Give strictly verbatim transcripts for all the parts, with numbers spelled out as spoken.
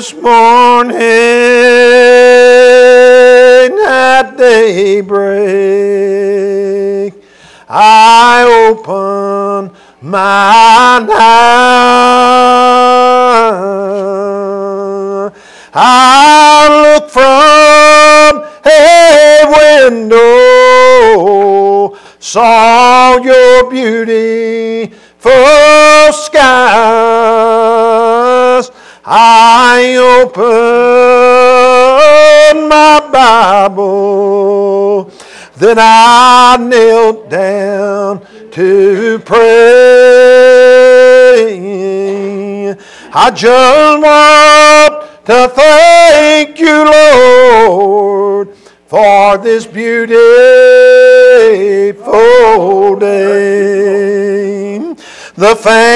This morning at daybreak, I open mine eyes. I look from a window, saw your beautiful skies. I opened my Bible, then I knelt down to pray. I just want to thank you, Lord, for this beautiful day. The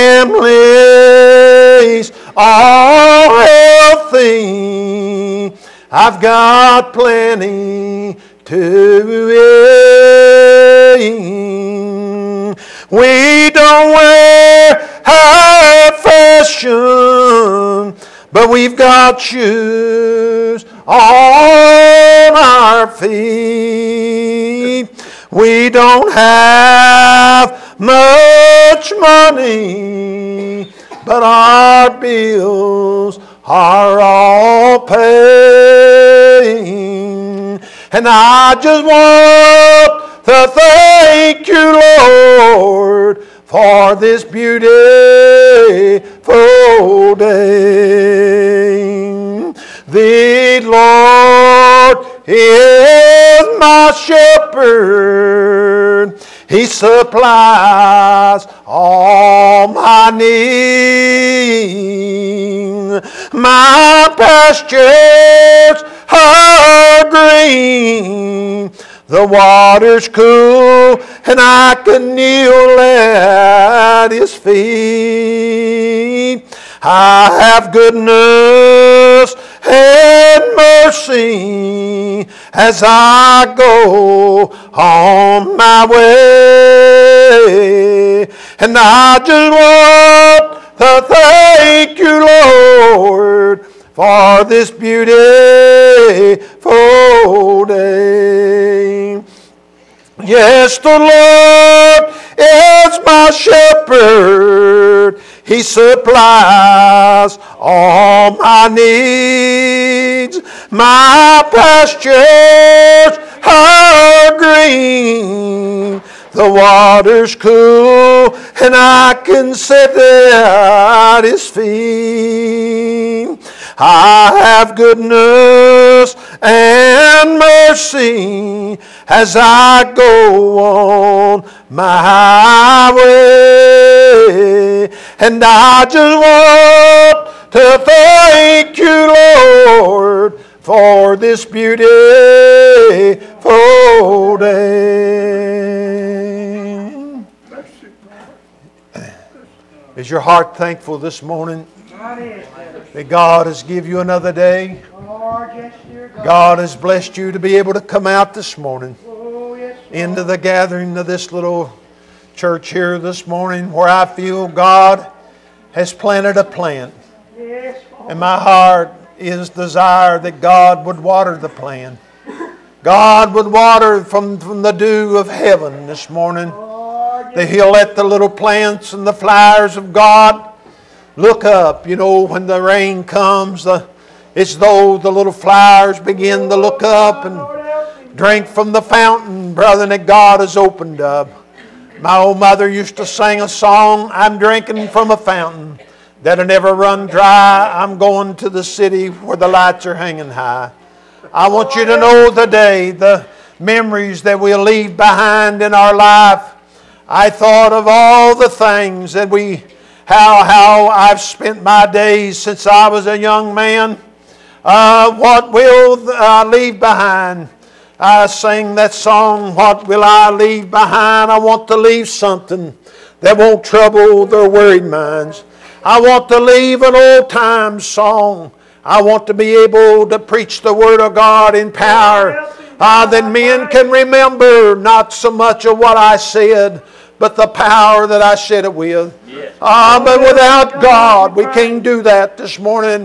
families are healthy. I've got plenty to eat. We don't wear high fashion, but we've got shoes on our feet. We don't have much money, but our bills are all paid. And I just want to thank you, Lord, for this beautiful day. The Lord is my shepherd. He supplies all my needs. My pastures are green. The water's cool, and I can kneel at His feet. I have goodness and mercy as I go on my way. And I just want to thank you, Lord, for this beautiful day. Yes, the Lord is my shepherd. He supplies all my needs. My pastures are green. The water's cool, and I can sit at His feet. I have goodness and mercy as I go on my way. And I just want to thank you, Lord, for this beautiful day. Is your heart thankful this morning? That God has given you another day. God has blessed you to be able to come out this morning into the gathering of this little church here this morning, where I feel God has planted a plant. And my heart is desire that God would water the plant. God would water from, from the dew of heaven this morning. That He'll let the little plants and the flowers of God look up. You know, when the rain comes, the, it's though the little flowers begin to look up and drink from the fountain, brother, that God has opened up. My old mother used to sing a song, I'm drinking from a fountain that'll never run dry. I'm going to the city where the lights are hanging high. I want you to know today the memories that we'll leave behind in our life. I thought of all the things that we, how, how I've spent my days since I was a young man. Uh, what will I leave behind? I sang that song, what will I leave behind? I want to leave something that won't trouble their worried minds. I want to leave an old time song. I want to be able to preach the Word of God in power. Uh, that men can remember not so much of what I said, but the power that I said it with. Uh, but without God, we can't do that this morning.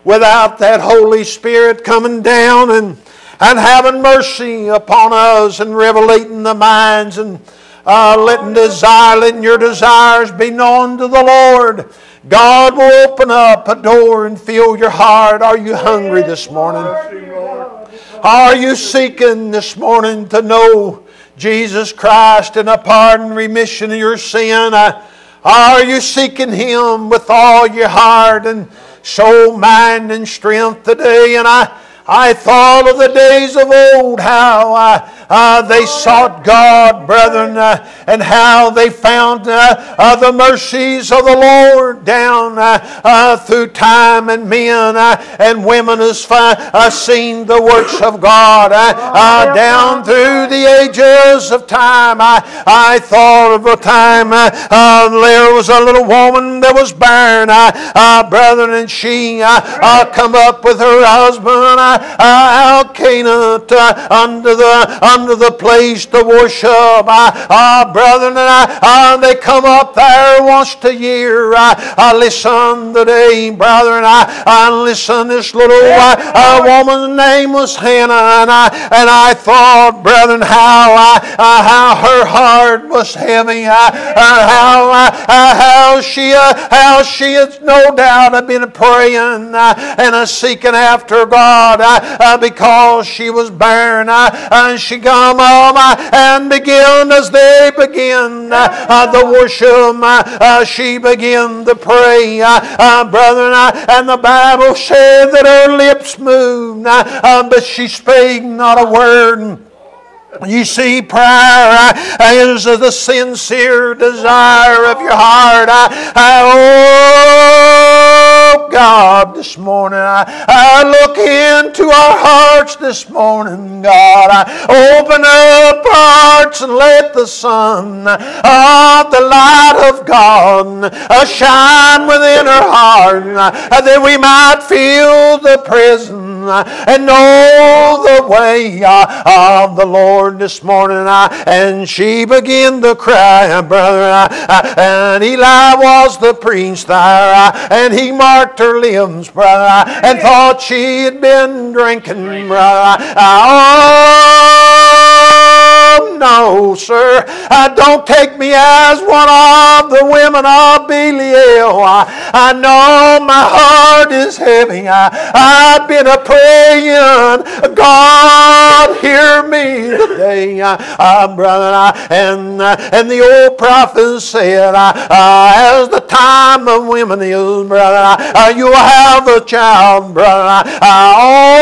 without that Holy Spirit coming down and, and having mercy upon us and revelating the minds and uh, letting desire, letting your desires be known to the Lord, God will open up a door and fill your heart. Are you hungry this morning? Are you seeking this morning to know Jesus Christ and a pardon, remission of your sin? Are you seeking Him with all your heart and soul, mind, and strength today? And I, I thought of the days of old, how uh, uh, they sought God, brethren, uh, and how they found uh, uh, the mercies of the Lord down uh, uh, through time, and men uh, and women has fi- uh, seen the works of God uh, uh, down through the ages of time. I, I thought of a time uh, uh, there was a little woman that was barren, uh, uh, brethren, and she uh, uh, come up with her husband uh, uh, out Canaan uh, under the under the place to worship. Uh, uh, brethren, and uh, uh, they come up there once a year. Uh, uh, listen today, brethren. I, I listen. This little uh, uh, woman's name was Hannah, and I and I thought, brethren, how uh, uh, how her heart was heavy. Uh, uh, how uh, uh, how she uh, how she has no doubt have been praying uh, and uh, seeking after God uh, uh, because she was barren. Uh, and she come home uh, and begin as they begin uh, uh, the worship. Uh, uh, she began to pray, uh, uh, brethren, uh, and the Bible said that her lips moved, uh, uh, but she spake not a word. You see, prayer uh, is the sincere desire of your heart. Uh, oh, God, this morning, I, I look into our hearts this morning, God. I open up our hearts and let the sun of the light of God uh, shine within our heart, uh, that we might feel the presence and know the way uh, of the Lord this morning. Uh, and she began to cry, brother. Uh, uh, and Eli was the priest there, uh, and he marked her limbs, brother, uh, and thought she had been drinking, brother. Uh, oh, no, sir. Uh, don't take me as one of the women of Belial. Uh, I know my heart is heavy. I, I've been a praying, God, hear me today, uh, uh, brother. Uh, and uh, and the old prophet said, uh, uh, as the time of women is, brother, uh, you will have a child, brother. Uh,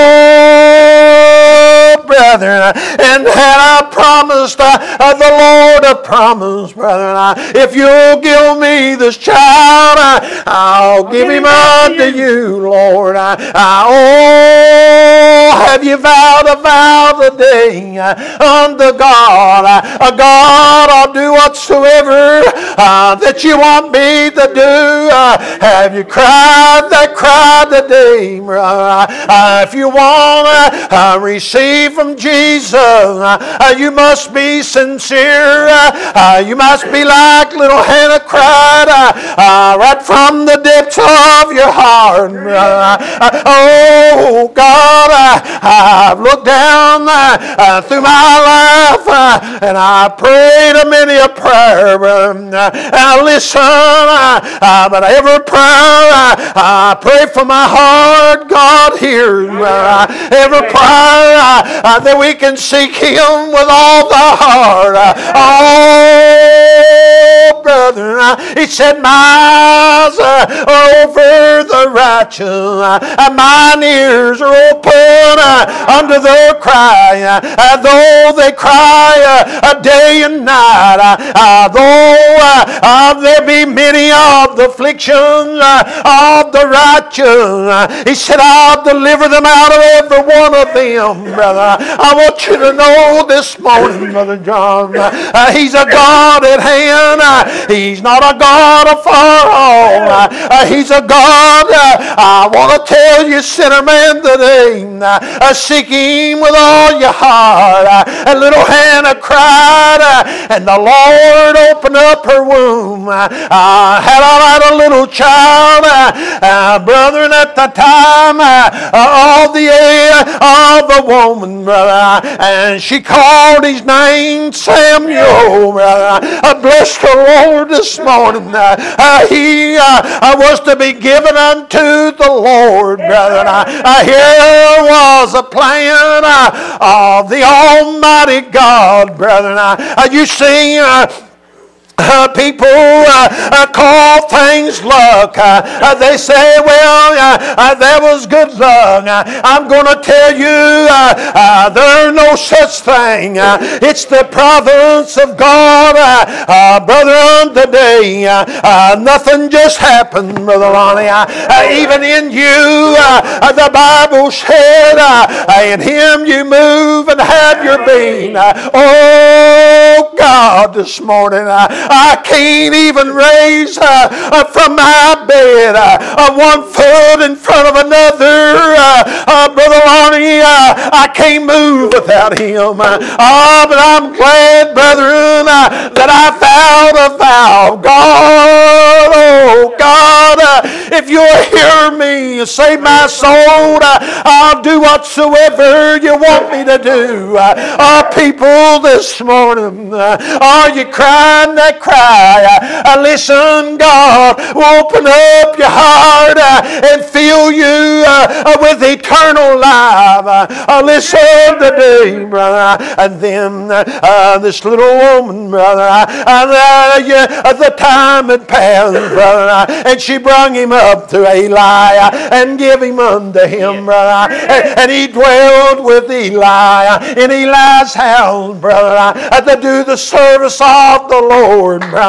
oh, brother, and had I promised, uh, uh, the Lord a promise, brother, uh, if you'll give me this child, uh, I'll give him unto you, Lord. Uh, uh, oh, have you vowed a vow today uh, unto God? Uh, God, I'll do whatsoever uh, that you want me to do. Uh, have you cried that cry today, brother? Uh, if you want to uh, receive from Jesus, uh, you must be sincere. Uh, uh, you must be like little Hannah cried, uh, uh, right from the depths of your heart. Uh, uh, oh, God, uh, I've looked down uh, uh, through my life uh, and I prayed a many a prayer. Uh, and I listen, uh, uh, but every prayer uh, I pray for my heart, God hears. Uh, every prayer uh, uh, that we can seek Him with all the heart. Uh, oh, brother, uh, He said, my eyes uh, are over the righteous, uh, and mine ears are open uh, under their cry, uh, though they cry uh, day and night, uh, uh, though uh, uh, there be many of the afflictions uh, of the righteous, uh, He said, I'll deliver them out of every one of them, brother. I want you to know this morning, Brother John, uh, He's a God at hand. Uh, He's not a God afar off. He's a God. I want to tell you, sinner man, today, seek Him with all your heart. And little Hannah cried, and the Lord opened up her womb. I had a little child, brethren, at the time of the of the woman, brother, and she called his name Samuel. I bless the Lord this morning. Uh, he uh, was to be given unto the Lord, brother. Uh, here was a plan uh, of the Almighty God, brother. Uh, you see, uh, Uh, people uh, uh, call things luck. Uh, uh, they say, well, uh, uh, that was good luck. Uh, I'm going to tell you, uh, uh, there's no such thing. Uh, it's the providence of God, uh, uh, brother, today. Uh, uh, nothing just happened, Brother Lonnie. Uh, uh, even in you, uh, uh, the Bible said, uh, in Him you move and have your being. Uh, oh, God, this morning, uh, I can't even raise uh, uh, from my bed uh, uh, one foot in front of another. Uh, uh, Brother Lonnie, uh, I can't move without Him. Uh, oh, but I'm glad, brethren, uh, that I vowed a vow. God, oh God, uh, if you'll hear me, save my soul, uh, I'll do whatsoever you want me to do. Uh, uh, people this morning, uh, are you crying that cry? Uh, listen, God will open up your heart uh, and fill you uh, with eternal life. Uh, listen today, brother. And then uh, this little woman, brother, uh, uh, the time had passed, brother, and she brought him up to Eli uh, and gave him unto him, brother. And, and he dwelled with Eli in Eli's house, brother, uh, to do the service of the Lord, brother.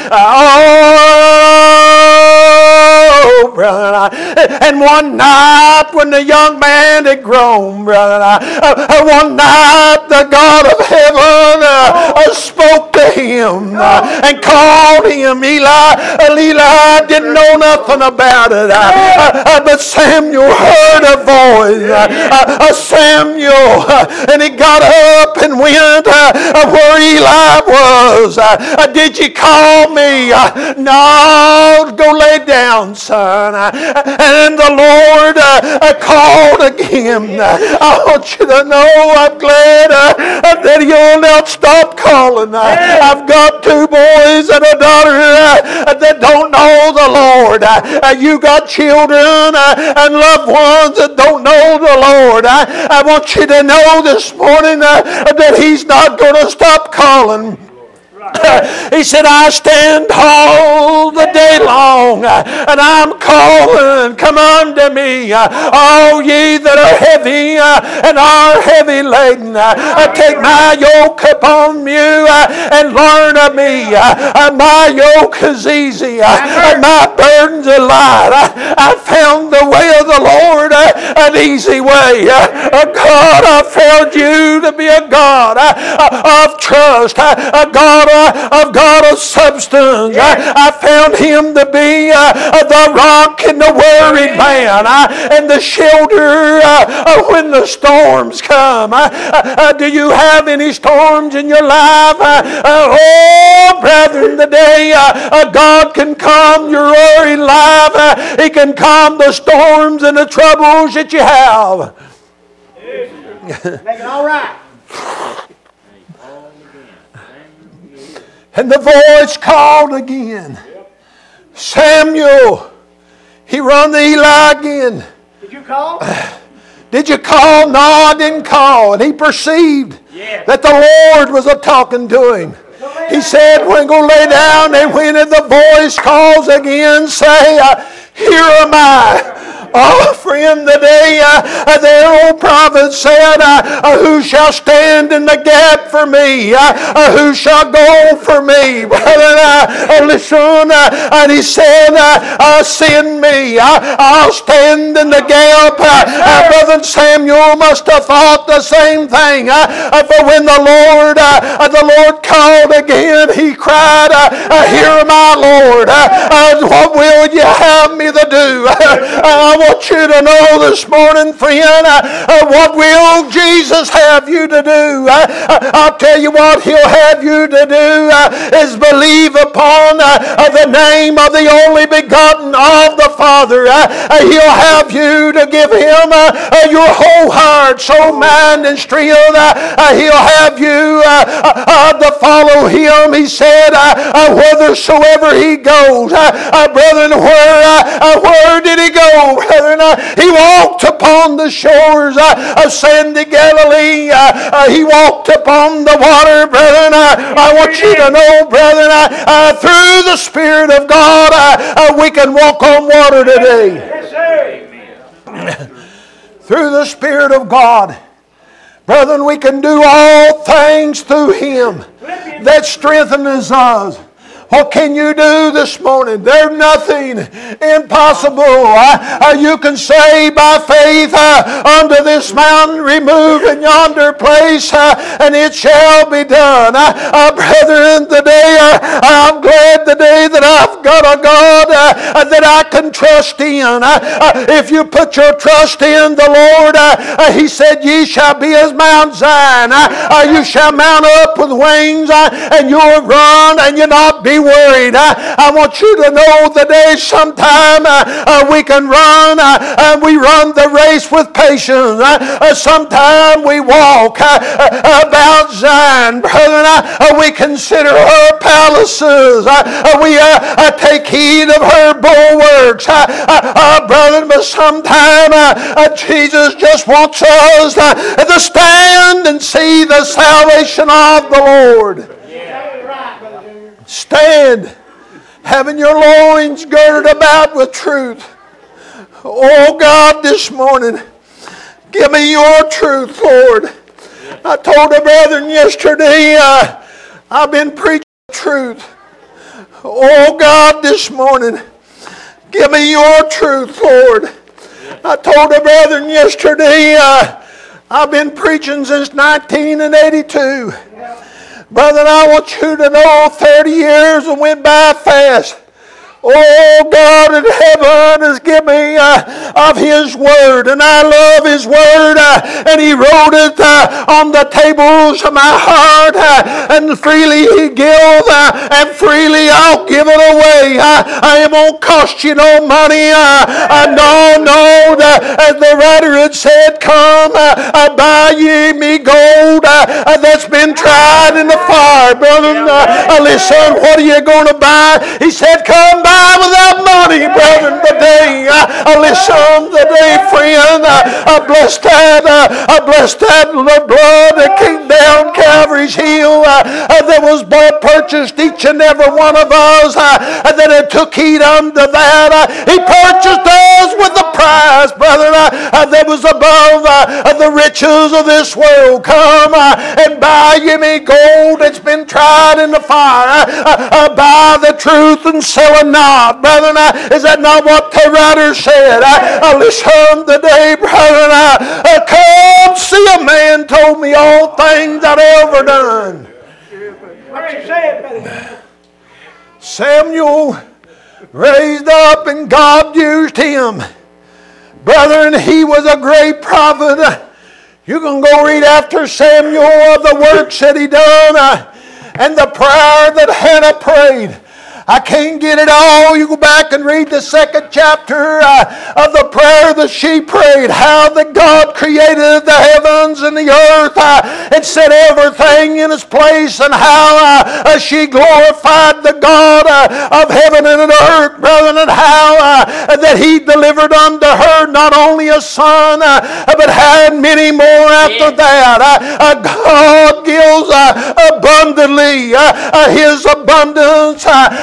Oh, brother. And one night when the young man had grown, brother, one night the God of heaven spoke to him and called him. Eli, Eli didn't know nothing about it, but Samuel heard a voice. Samuel, and he got up and went where Eli was. Did you call me? No, go lay down, son. And the Lord called again. I want you to know I'm glad that He'll not stop calling. I've got two boys and a daughter that don't know the Lord. You got children and loved ones that don't know the Lord. I want you to know this morning that He's not going to stop calling. He said, I stand all the day long, and I'm calling, come unto me, all ye that are heavy and are heavy laden. Take my yoke upon you and learn of me. My yoke is easy, my burdens are light. I found the way of the Lord, an easy way. God, I found you to be a God of trust, a God of of God of substance. I, I found Him to be uh, the rock in the worried man uh, and the shelter uh, when the storms come. Uh, uh, do you have any storms in your life? Uh, uh, oh, brethren, today uh, uh, God can calm your worried life. Uh, He can calm the storms and the troubles that you have. Make it all right. And the voice called again. Samuel. He run to Eli again. Did you call? Did you call? No, I didn't call. And he perceived yes. that the Lord was a talking to him. He said, when go lay down, and when the voice calls again, say, here am I. Oh, friend, the day uh, their old prophet said, uh, who shall stand in the gap for me? Uh, who shall go for me? Brother, uh, listen, uh, and he said, uh, uh, send me. Uh, I'll stand in the gap. Uh, uh, Brother Samuel must have thought the same thing. Uh, uh, for when the Lord, uh, the Lord called again, he cried, uh, uh, hear my Lord. Uh, uh, what will you have me to do? Uh, I want you to know this morning, friend, uh, uh, what will Jesus have you to do? Uh, uh, I'll tell you what He'll have you to do uh, is believe upon uh, uh, the name of the only begotten of the Father. Uh, uh, he'll have you to give Him uh, uh, your whole heart, soul, mind, and strength. Uh, uh, he'll have you uh, uh, uh, to follow Him. He said, uh, uh, whithersoever He goes. Uh, uh, brethren, where, uh, uh, where did He go? Brethren, uh, He walked upon the shores uh, of sandy Galilee. Uh, uh, he walked upon the water, brethren. Uh, I want you to know, brethren, uh, uh, through the Spirit of God, uh, uh, we can walk on water today. Yes, sir. Through the Spirit of God, brethren, we can do all things through Him that strengthens us. What can you do this morning? There's nothing impossible. Uh, uh, you can say by faith uh, unto this mountain, remove in yonder place, uh, and it shall be done. Uh, uh, brethren, today uh, I'm glad today that I've got a God uh, that I can trust in. Uh, uh, if you put your trust in the Lord, uh, uh, He said, ye shall be as Mount Zion. Uh, uh, you shall mount up with wings, uh, and you'll run, and you'll not be worried. Uh, I want you to know today sometime uh, uh, we can run uh, and we run the race with patience. Uh, uh, sometime we walk uh, uh, about Zion. Brethren, uh, uh, we consider her palaces. Uh, uh, we uh, uh, take heed of her bulwarks. Uh, uh, uh, brethren, but sometime uh, uh, Jesus just wants us uh, to stand and see the salvation of the Lord. Stand, having your loins girded about with truth. Oh God, this morning, give me your truth, Lord. I told the brethren yesterday, uh, I've been preaching truth. Oh God, this morning, give me your truth, Lord. I told the brethren yesterday, uh, I've been preaching since nineteen eighty-two. Brother, I want you to know thirty years went by fast. Oh, God in heaven has given me uh, of His Word, and I love His Word, uh, and He wrote it uh, on the tables of my heart, uh, and freely He gives, uh, and freely I'll give it away. Uh, I ain't going to cost you no money. Uh, uh, no, no, the, as the writer had said, come, uh, uh, buy ye me gold uh, uh, that's been tried in the fire. Brother, uh, uh, listen, what are you going to buy? He said, come buy without money, brethren, today. I listen today, friend. I bless that. I bless that blood that came down Calvary's hill. That was blood purchased each and every one of us. That it took heed unto that. He purchased us with a price, brethren. That was above the riches of this world. Come and buy ye me gold that's been tried in the fire. Buy the truth and sell it not. Brethren, uh, is that not what the writer said? Uh, uh, listen today, brethren. Uh, uh, come see a man told me all things that I ever done. What you saying, brother? Samuel raised up and God used him. Brethren, he was a great prophet. You can go read after Samuel of the works that he done uh, and the prayer that Hannah prayed. I can't get it all. You go back and read the second chapter uh, of the prayer that she prayed. How that God created the heavens and the earth uh, and set everything in its place, and how uh, uh, she glorified the God uh, of heaven and earth, brethren, and how uh, that He delivered unto her not only a son, uh, but had many more after that. Uh, uh, God gives uh, abundantly uh, uh, His abundance. Uh,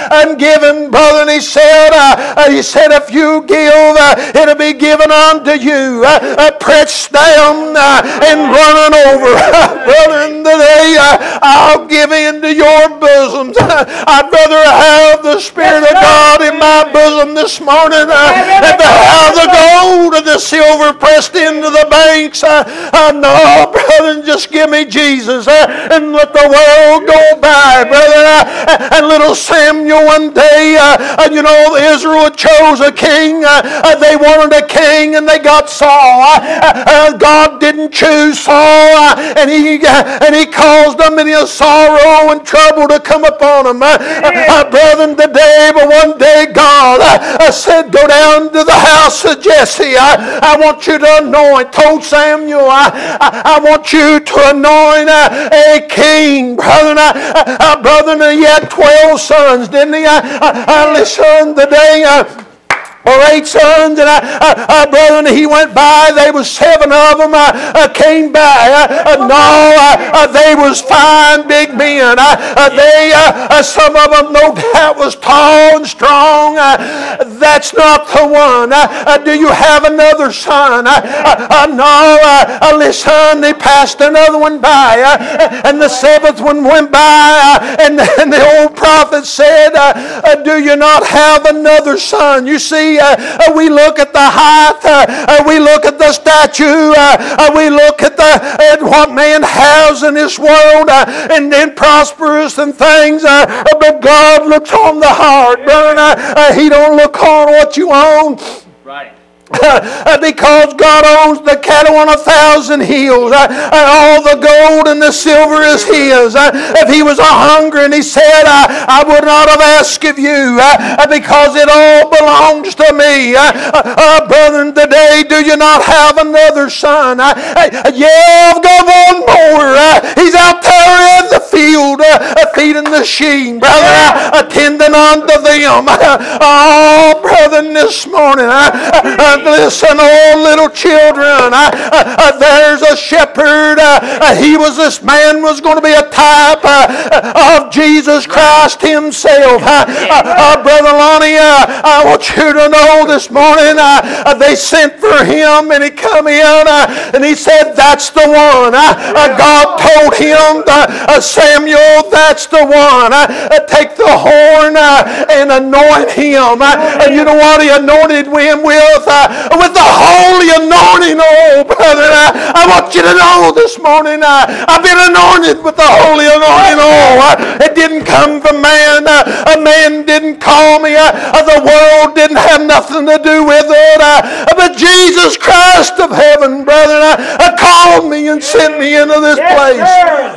and giving, brother. And he said, uh, he said, if you give, uh, it'll be given unto you. Uh, uh, pressed down uh, and running over. Brother, in the day, uh, I'll give into your bosoms. I'd rather have the Spirit of God in my bosom this morning uh, than to have the gold and the silver pressed into the banks. Uh, uh, no, brother, just give me Jesus uh, and let the world go by, brother. Uh, and little Samuel one day, uh, uh, you know, Israel chose a king. Uh, uh, they wanted a king and they got Saul. Uh, uh, God didn't choose Saul, uh, and he uh, and he caused them in his sorrow and trouble to come upon him. Uh, uh, brother, today, but one day God uh, said, go down to the house of Jesse. I, I want you to anoint. Told Samuel, I, I, I want you to anoint uh, a king, brother. Uh, uh, brother, he had twelve sons, didn't he? I, I, I listen today. Uh, or eight sons, and I, uh, uh, brother, and he went by. They was seven of them uh, uh, came by. Uh, uh, no, uh, uh, they was fine big men. Uh, uh, they, uh, uh, some of them, no doubt, was tall and strong. Uh, that's not the one. Uh, uh, do you have another son? Uh, uh, uh, no, uh, uh, listen, they passed another one by, uh, and the seventh one went by, uh, and, and the old prophet said, uh, uh, do you not have another son? You see, Uh, uh, we look at the height, uh, uh, we look at the statue, uh, uh, we look at the at what man has in this world, uh, and then prosperous and things, uh, uh, but God looks on the heart, brother. Uh, uh, he don't look on what you own. Right. Uh, because God owns the cattle on a thousand hills. Uh, uh, all the gold and the silver is His. Uh, if He was a hungry and He said, uh, I would not have asked of you uh, because it all belongs to me. Uh, uh, uh, brother, today, do you not have another son? Uh, uh, yeah, I've got one more. Uh, he's out there in the field uh, feeding the sheep, brother, uh, attending unto them. Uh, oh, brother, this morning, uh, uh, listen, oh little children, uh, uh, there's a shepherd. Uh, uh, he was, this man was going to be a type uh, of Jesus Christ Himself. Uh, uh, uh, Brother Lonnie, uh, I want you to know this morning, uh, uh, they sent for him and he come in uh, and he said, that's the one. Uh, uh, God told him, uh, uh, Samuel, that's the one. Uh, uh, take the horn uh, and anoint him. Uh, and you know what he anointed him with? Uh, with the holy anointing. Oh, brother, I, I want you to know this morning, uh, I've been anointed with the holy anointing. Oh, uh, it didn't come from man. Uh, a man didn't call me. Uh, uh, the world didn't have nothing to do with it. Uh, but Jesus Christ of heaven, brother, uh, uh, called me and sent me into this place.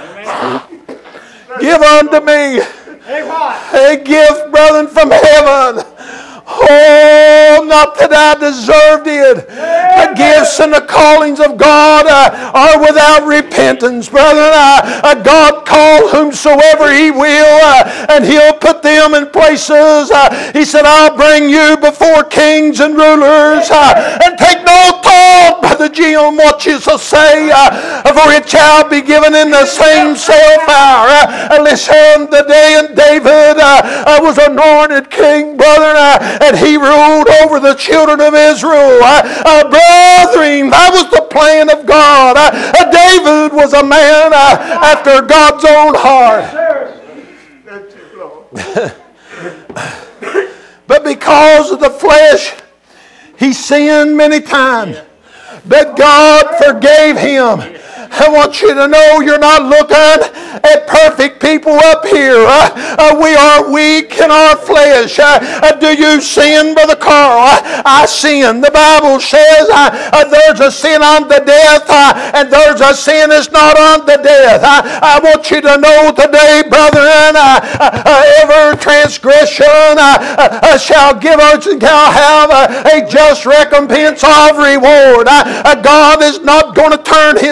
Give unto me a gift, brethren, from heaven. Oh, not that I deserved it. The gifts and the callings of God uh, are without repentance, brother. Uh, uh, God calls whomsoever He will, uh, and He'll put them in places. Uh, he said, I'll bring you before kings and rulers, uh, and take no thought, Brother Jim, what you shall say, uh, for it shall be given in the same self hour. Uh, listen, the day in David uh, uh, was anointed king, brother, uh, and he ruled over the children of Israel. Uh, uh, brethren, that was the plan of God. Uh, uh, David was a man uh, after God's own heart. But because of the flesh, he sinned many times. But God forgave him. I want you to know you're not looking at perfect people up here. Uh, uh, we are weak in our flesh. Uh, uh, do you sin, Brother Carl? Uh, I sin. The Bible says uh, uh, there's a sin unto death, uh, and there's a sin that's not unto death. Uh, I want you to know today, brethren, uh, uh, every transgression uh, uh, shall give us shall have uh, a just recompense of reward. Uh, uh, God is not going to turn His face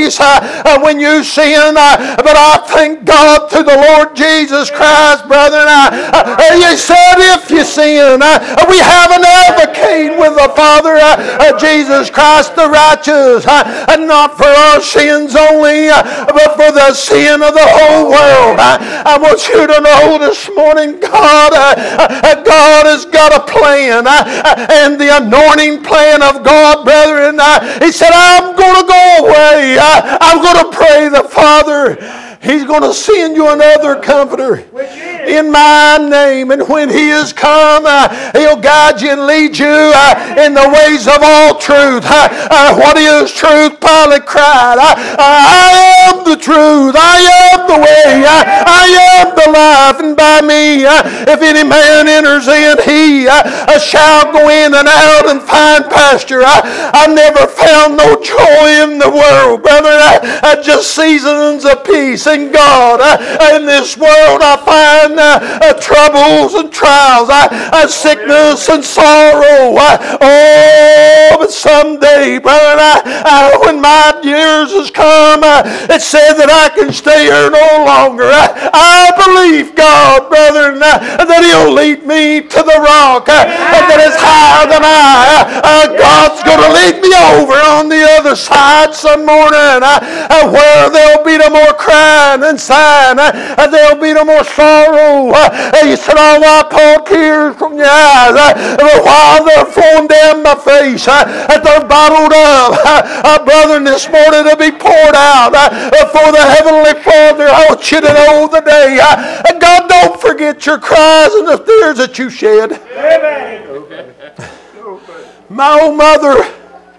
place uh, when you sin. Uh, but I thank God through the Lord Jesus Christ, brethren. Uh, uh, you said if you sin, uh, we have an advocate with the Father, uh, uh, Jesus Christ the righteous, uh, and not for our sins only, uh, but for the sin of the whole world. Uh, I want you to know this morning, God, uh, uh, God has got a plan, uh, uh, and the anointing plan of God, brethren. Uh, he said, I'm going to go away. Uh, I'm going to pray the Father. He's going to send you another comforter in my name. And when He has come, uh, He'll guide you and lead you uh, in the ways of all truth. Uh, uh, what is truth? Pilate cried, I, I am the truth. I am the way. I, I am the life. And by me, uh, if any man enters in, he uh, uh, shall go in and out and find pasture. I, I never found no joy in the world, brother. I, I just seasons of peace in God. Uh, in this world I find uh, uh, troubles and trials, uh, uh, sickness and sorrow. Uh, oh, but someday, brother, I, I, when my years has come, uh, it said that I can stay here no longer. I, I believe God, brother, uh, that He'll lead me to the rock uh, that is higher than I. Uh, God's going to lead me over on the other side some morning uh, uh, where there'll be no more crying and sighing. Uh, there'll be no more sorrow. Uh, he said, I'll wipe all tears from your eyes. Uh, but while they're flowing down my face, uh, they're bottled up. Uh, uh, brother, this morning to be poured out uh, for the Heavenly Father. I want you to know today, uh, God, don't forget your cries and the tears that you shed. Amen. My old mother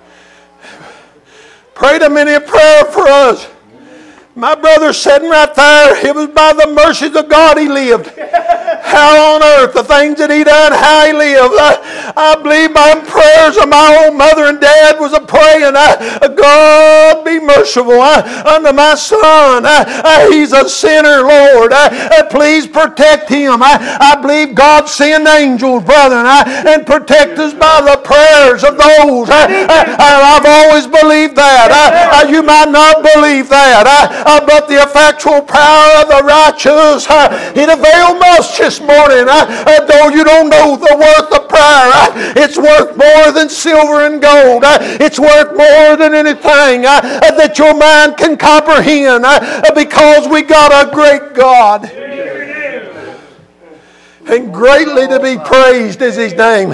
prayed a many a prayer for us. My brother sitting right there, it was by the mercies of God he lived. How on earth, the things that he done, how he lived. I, I believe my prayers of my old mother and dad was a praying, I, God be merciful I, unto my son. I, I, he's a sinner, Lord. I, I, please protect him. I, I believe God send angels, brother, and, I, and protect us by the prayers of those. I, I, I, I've always believed that. I, I, you might not believe that. I, Uh, but the effectual power of the righteous, uh, it availed much this morning. Uh, uh, though you don't know the worth of prayer, uh, it's worth more than silver and gold. Uh, it's worth more than anything uh, uh, that your mind can comprehend uh, uh, because we got a great God. And greatly to be praised is His name.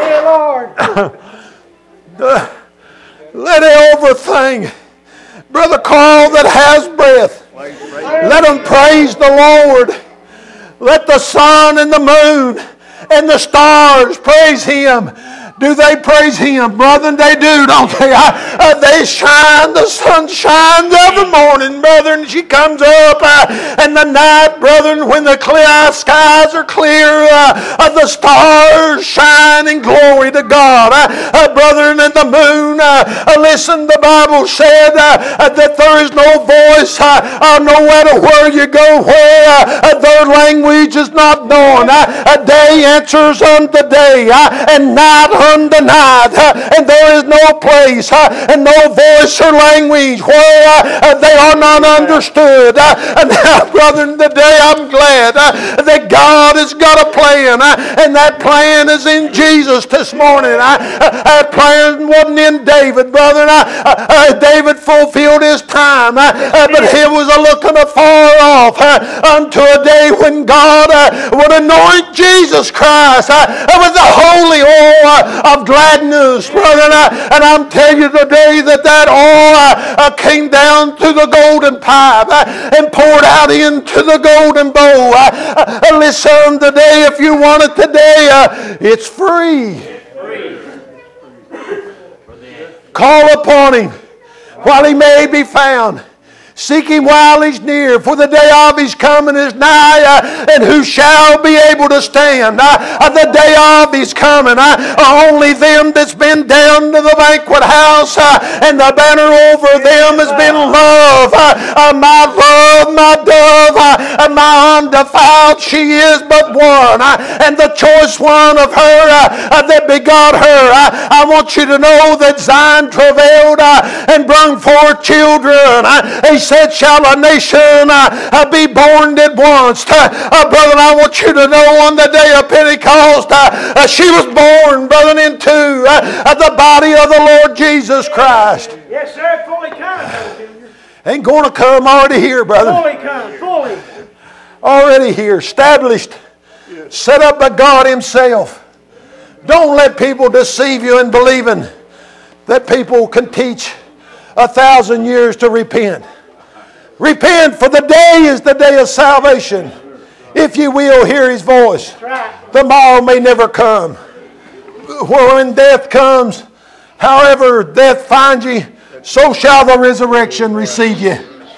uh, let everything, Brother Carl, that has breath, let them praise the Lord. Let the sun and the moon and the stars praise Him. Do they praise Him? Brother, they do, don't they? Uh, they shine. The sun shines every morning, brother, and she comes up. Uh, and the night, brother, when the clear skies are clear, uh, uh, the stars shine in glory to God. Uh, uh, brother, and the moon, uh, uh, listen, the Bible said uh, uh, that there is no voice, uh, uh, no matter where you go, where uh, uh, their language is not known. Uh, uh, day answers unto day, uh, and night unto night, uh, and there is no place uh, and no voice or language where uh, uh, they are not understood. Uh, and now, brother, today I'm glad uh, that God has got a plan, uh, and that plan is in Jesus this morning. Uh, uh, that plan wasn't in David, brother. Uh, uh, David fulfilled his time, uh, uh, but he was a looking afar off uh, unto a day when God uh, would anoint Jesus Christ uh, with the holy oil uh, of gladness, brother. And, I, and I'm telling you today that that oil uh, came down through the golden pipe uh, and poured out into the golden bowl. Uh, uh, listen, today, if you want it today, uh, it's free. Call upon Him while He may be found. Seek Him while He's near, for the day of His coming is nigh. Uh, and who shall be able to stand? Uh, the day of His coming. Uh, only them that's been down to the banquet house, uh, and the banner over them has been love. Uh, uh, my love, my dove, uh, my undefiled, she is but one. Uh, and the choice one of her uh, uh, that begot her. Uh, I want you to know that Zion travailed uh, and brought forth children. Uh, he said, shall a nation uh, uh, be born at once? Uh, uh, brother, I want you to know on the day of Pentecost, uh, uh, she was born, brother, into uh, uh, the body of the Lord Jesus Christ. Yes, sir. Fully come. Ain't going to come, already here, brother. Fully come. Fully. Already here, established, set up by God Himself. Don't let people deceive you in believing that people can teach a thousand years to repent. Repent, for the day is the day of salvation. If you will hear His voice, the morrow may never come. When death comes, however death finds you, so shall the resurrection receive you.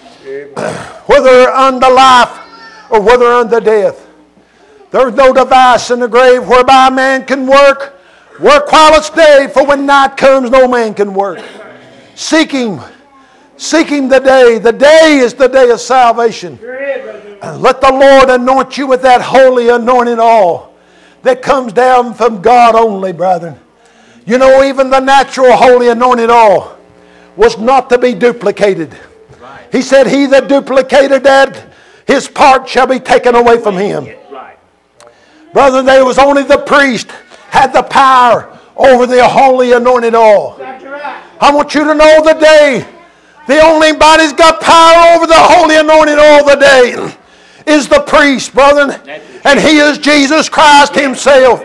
Whether unto life or whether unto death. There is no device in the grave whereby man can work. Work while it's day, for when night comes no man can work. Seek Him. Seek Him the day. The day is the day of salvation. Let the Lord anoint you with that holy anointing oil that comes down from God only, brethren. You know, even the natural holy anointed oil was not to be duplicated. He said, he that duplicated that, his part shall be taken away from him. Brother, there was only the priest had the power over the holy anointed oil. I want you to know the day the only body's got power over the holy anointed oil today is the priest, brother. And He is Jesus Christ Himself.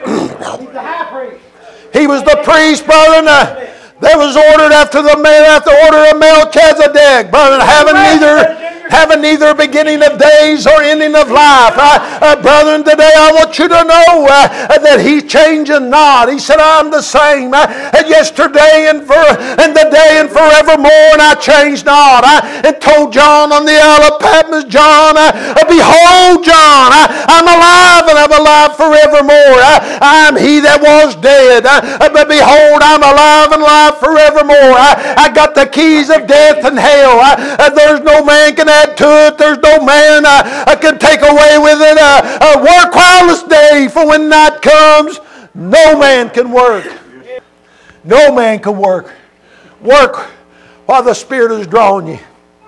He was the priest, brother. That was ordered after the after order of Melchizedek, brother, having neither having neither beginning of days or ending of life. Uh, uh, brethren, today I want you to know uh, that He's changing not. He said, I'm the same uh, yesterday and for and the day and forevermore, and I change not. Uh, and told John on the Isle of Patmos, John, uh, behold, John, uh, I'm alive and I'm alive forevermore. Uh, I'm He that was dead, uh, but behold, I'm alive and alive forevermore. Uh, I got the keys of death and hell. Uh, uh, there's no man can add to it. There's no man uh, can take away with it. Uh, uh, work while it's day, for when night comes, no man can work. No man can work. Work while the Spirit is drawing you.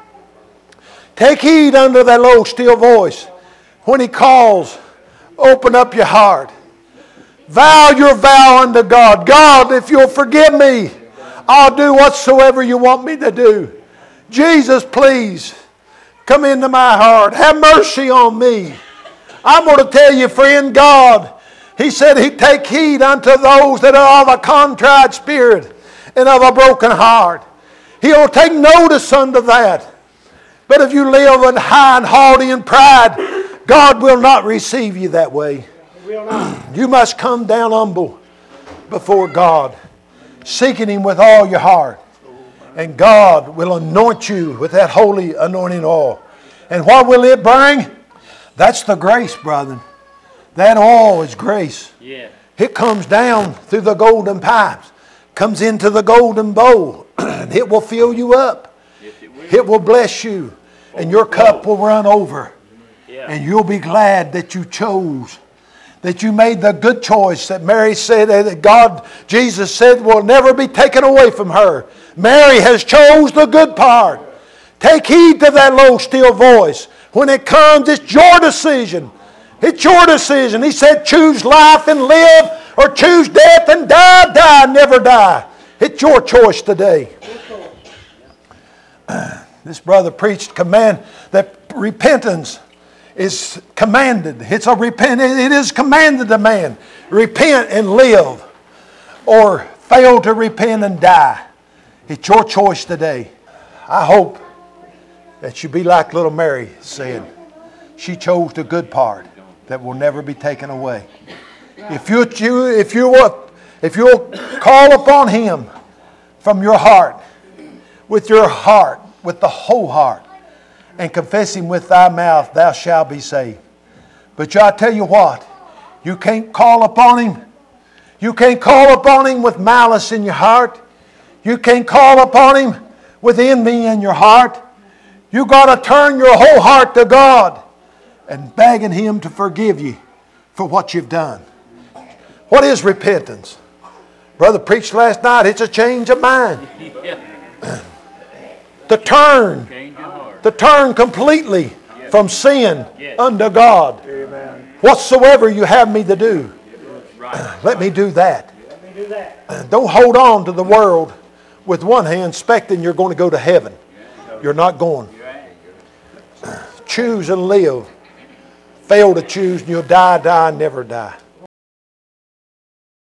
Take heed unto that low, still voice. When He calls, open up your heart. Vow your vow unto God. God, if you'll forgive me, I'll do whatsoever you want me to do. Jesus, please, come into my heart. Have mercy on me. I'm going to tell you, friend, God, He said He'd take heed unto those that are of a contrite spirit and of a broken heart. He'll take notice unto that. But if you live in high and haughty and pride, God will not receive you that way. You must come down humble before God, seeking Him with all your heart. And God will anoint you with that holy anointing oil. And what will it bring? That's the grace, brethren. That oil is grace. Yeah. It comes down through the golden pipes, comes into the golden bowl, and it will fill you up. Yes, it will. It will bless you, and your cup will run over. Yeah. And you'll be glad that you chose, that you made the good choice that Mary said, that God, Jesus said, will never be taken away from her. Mary has chose the good part. Take heed to that low, still voice. When it comes, it's your decision. It's your decision. He said, choose life and live, or choose death and die, die, never die. It's your choice today. This brother preached command that repentance is commanded. It's a repent. It is commanded to man. Repent and live, or fail to repent and die. It's your choice today. I hope that you be like little Mary said. She chose the good part that will never be taken away. If you if you will, if you'll call upon Him from your heart, with your heart, with the whole heart, and confess Him with thy mouth, thou shalt be saved. But I tell you what, you can't call upon Him. You can't call upon Him with malice in your heart. You can't call upon Him with envy in your heart. You got to turn your whole heart to God and begging Him to forgive you for what you've done. What is repentance? Brother preached last night, it's a change of mind. To turn, to turn completely from sin unto God. Whatsoever you have me to do, let me do that. Don't hold on to the world with one hand expecting you're going to go to heaven. You're not going. Choose and live. Fail to choose and you'll die, die, and never die.